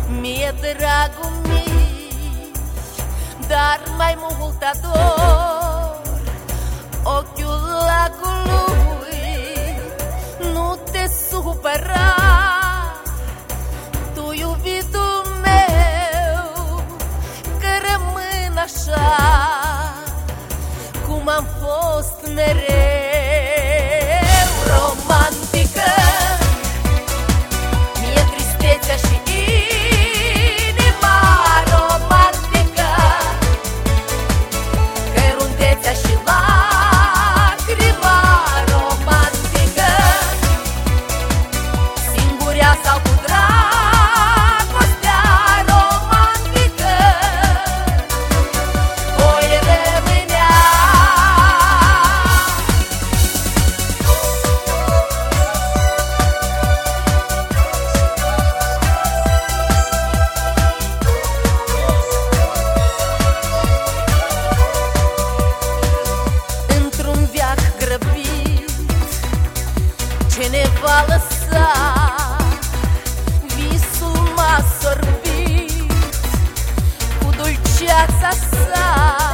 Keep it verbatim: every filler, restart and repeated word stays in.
mie dragul mic, dar mai mult ador ochiul lacului. Nu te supăra, tu iubitul meu, că rămân așa cum am fost mereu. Romantică mie tristețea și inima romantică, căruntețea și lacrima romantică, singurea sau cu dragostea romantică, voi rămânea. Într-un veac grăbit ce ne va lăsa, visul m-a sorbit cu dulceața sa.